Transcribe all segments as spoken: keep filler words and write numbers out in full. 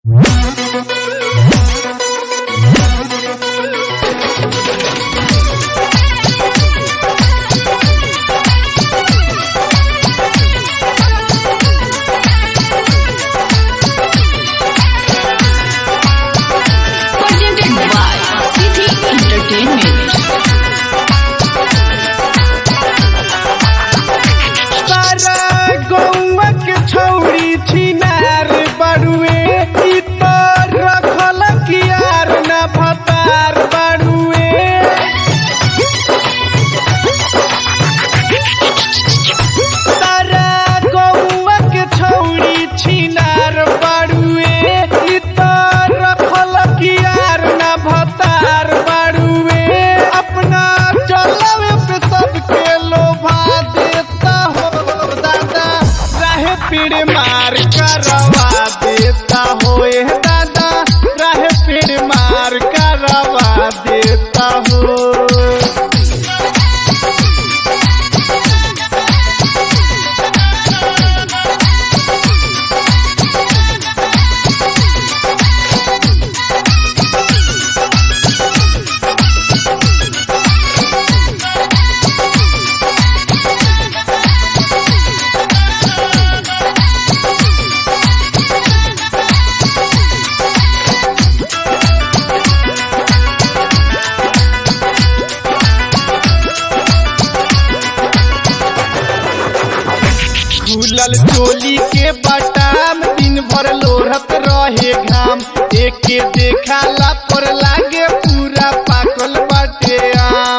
पेड़ मार करवा देता होए दादा, राह पेड़ मार करवा देता हो। खुलल चोली के बटाम दिन भर लोढ़त रहे घाम, एके देखाला पर लागे पूरा पाकल बाटे आम।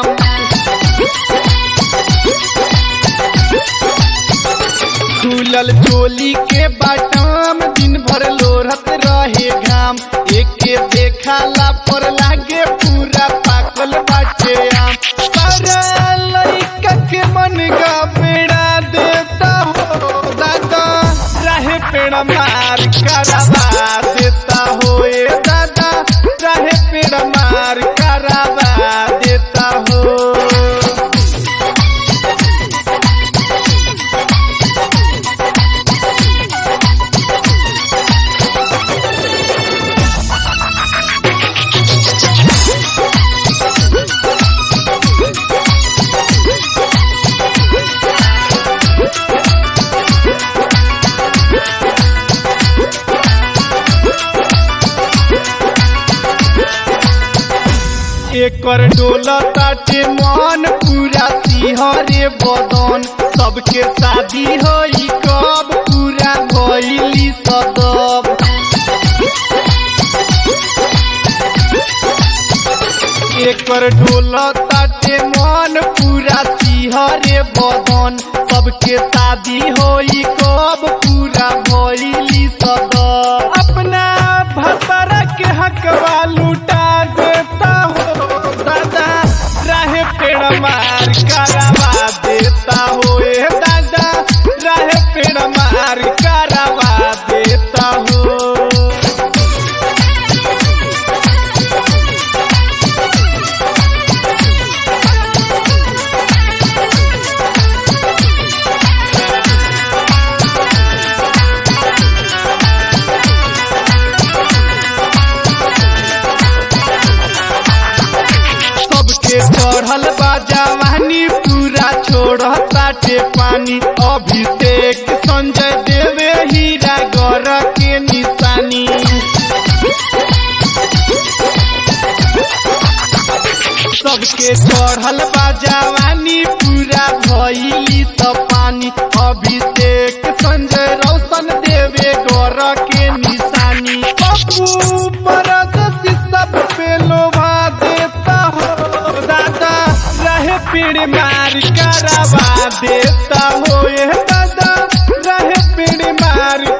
खुलल चोली के बटाम दिन भर लोढ़त रहे घाम, एके देखाला पर लागे पूरा पाकल बाटे आम। सारा लइका के मन का बेड़ा देता हो दादा, राह पेड़ मार करवा देता होए दादा, राह पेड़ मार करवा देता हो। एकर डोला ताटे मन पूरा सिहरे बदन, सबके शादी होई कब पूरा भइली सदब। एकर डोला ताटे मन पूरा सिहरे बदन, सबके शादी होई कब पूरा भइली सदब। अपना भतरा के हकवा लुटा देता हो दादा, राह पेड़ मार करवा देता होए दादा, राह पेड़ मार करवा देता हो। चढ़ल बा जवानी पूरा छोड़ताटे पानी, अभिषेक संजय देवे हीरा गर के निशानी। सबके चढ़ल बा जवानी पूरा भइली सब पानी, अभिषेक संजय रोशन देवे गर के निशानी। पप्पू परदेसी सब पे लोभा देता हो दादा, राह पेड़ मार करवा देता होए दादा, राह पेड़ मार